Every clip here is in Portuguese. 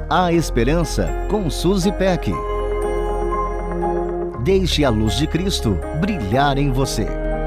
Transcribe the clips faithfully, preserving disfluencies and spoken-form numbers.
A Esperança, com Suzy Peck. Deixe a luz de Cristo brilhar em você.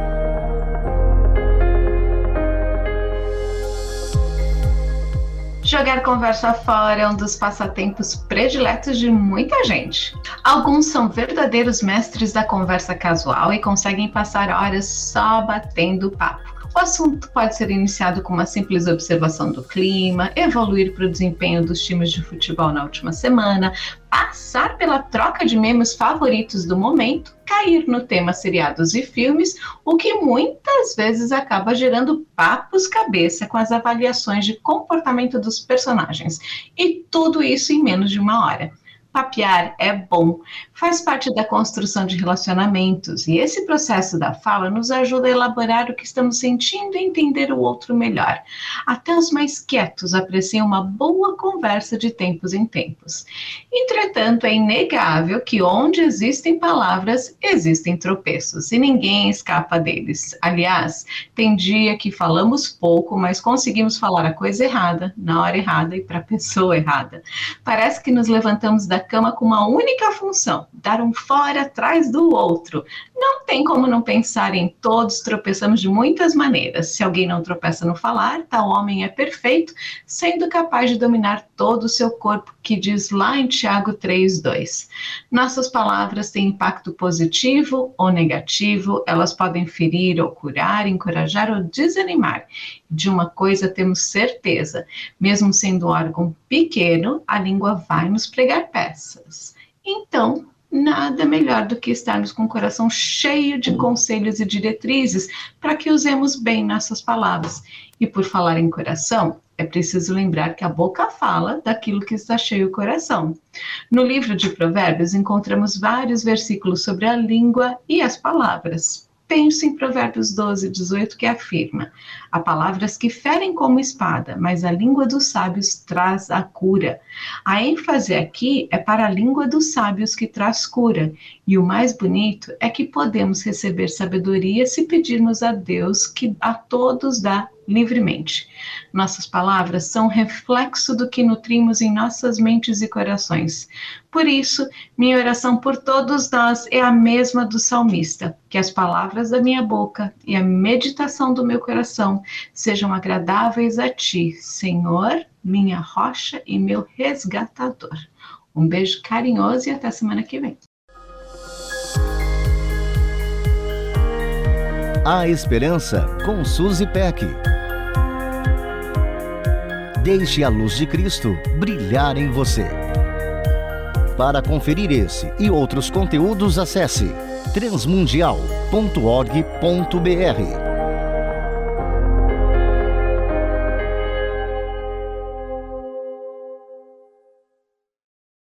Jogar conversa fora é um dos passatempos prediletos de muita gente. Alguns são verdadeiros mestres da conversa casual e conseguem passar horas só batendo papo. O assunto pode ser iniciado com uma simples observação do clima, evoluir para o desempenho dos times de futebol na última semana, passar pela troca de memes favoritos do momento, cair no tema seriados e filmes, o que muitas vezes acaba gerando papos cabeça com as avaliações de comportamento dos personagens. E tudo isso em menos de uma hora. Papear é bom, faz parte da construção de relacionamentos e esse processo da fala nos ajuda a elaborar o que estamos sentindo e entender o outro melhor. Até os mais quietos apreciam uma boa conversa de tempos em tempos. Entretanto, é inegável que onde existem palavras, existem tropeços e ninguém escapa deles. Aliás, tem dia que falamos pouco, mas conseguimos falar a coisa errada, na hora errada e para a pessoa errada. Parece que nos levantamos da cama com uma única função, dar um fora atrás do outro. Não tem como não pensar em todos tropeçamos de muitas maneiras. Se alguém não tropeça no falar, tal homem é perfeito, sendo capaz de dominar todo o seu corpo, que diz lá em Tiago três, dois. Nossas palavras têm impacto positivo ou negativo, elas podem ferir ou curar, encorajar ou desanimar. De uma coisa temos certeza, mesmo sendo um órgão pequeno, a língua vai nos pregar peças. Então, nada melhor do que estarmos com o coração cheio de conselhos e diretrizes para que usemos bem nossas palavras. E por falar em coração, é preciso lembrar que a boca fala daquilo que está cheio o coração. No livro de Provérbios encontramos vários versículos sobre a língua e as palavras. Penso em Provérbios doze, dezoito, que afirma: há palavras que ferem como espada, mas a língua dos sábios traz a cura. A ênfase aqui é para a língua dos sábios que traz cura. E o mais bonito é que podemos receber sabedoria se pedirmos a Deus, que a todos dá livremente. Nossas palavras são reflexo do que nutrimos em nossas mentes e corações. Por isso, minha oração por todos nós é a mesma do salmista, que as palavras da minha boca e a meditação do meu coração sejam agradáveis a ti, Senhor, minha rocha e meu resgatador. Um beijo carinhoso e até semana que vem. A Esperança, com Suzy Peck. Deixe a luz de Cristo brilhar em você. Para conferir esse e outros conteúdos, acesse transmundial ponto org ponto br.